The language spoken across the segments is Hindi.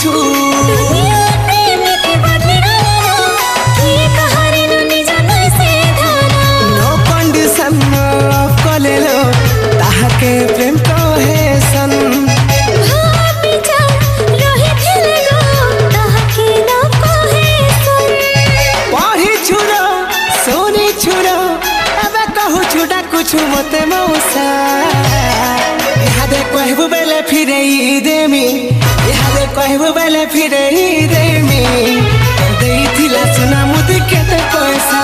कुछु नो कंडीशन कले लो ताहके प्रेम कहे सन पढ़ी छुरो सोनी छुरो अब कहू छुटा कुछ मते मौसा इहादे कहबू बेले फिरे देमी इहादे कहबू बेले फिरे देमी देइथिला सुना मुदी केते पैसा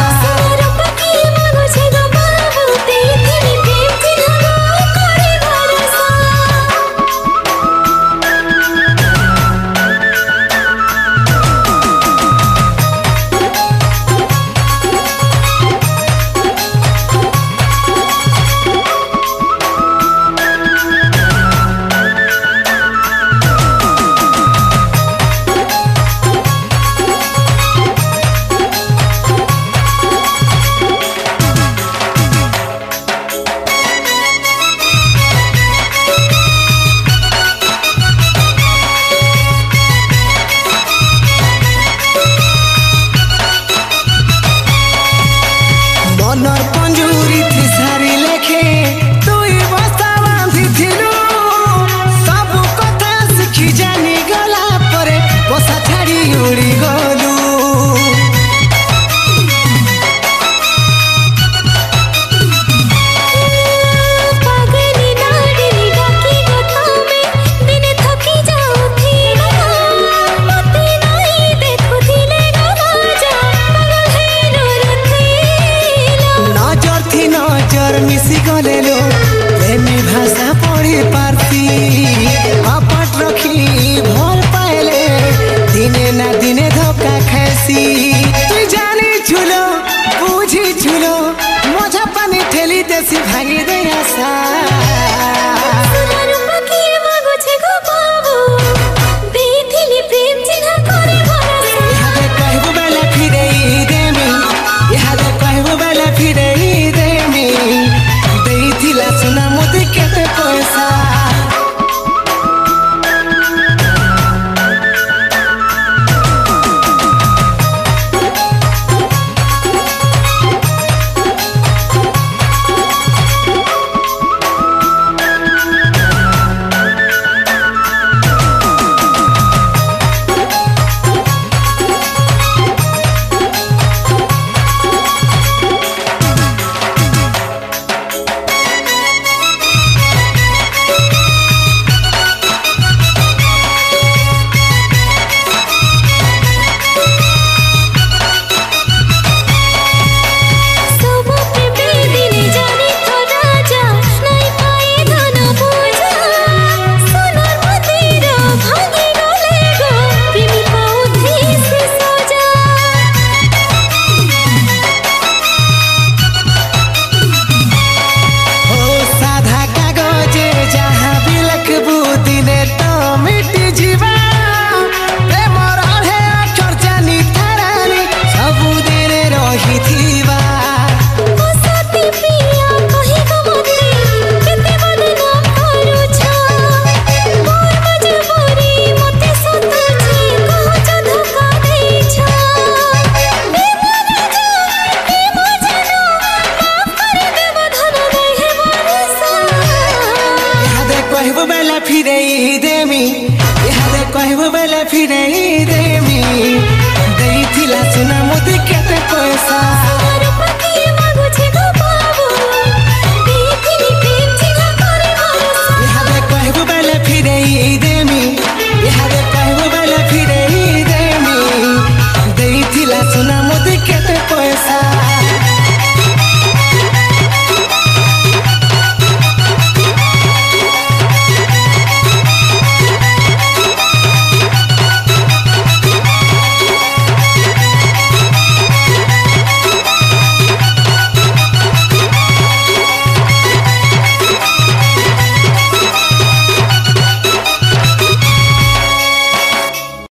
मनर पंजूरी त्रिसारी लेखे तुई बस्ता बांधी थिलु सब कथा सिखी जानी गला परे बसा छाड़ी उड़ी गलु मिसी गले लो प्रेमी भाषा पढ़ी पारती अपट रखी भर पाएले दिने ना दिने धोखा खैसी तू जानी छुलो बुझी छुलो मजा पानी ठेली देसी भागी दे आशा सुना मुदी केते पैसा कहबू बेले फिरे देमी इहादे कहबू बेले फिरे देमी देइथिला सुना मुदी केते पैसा।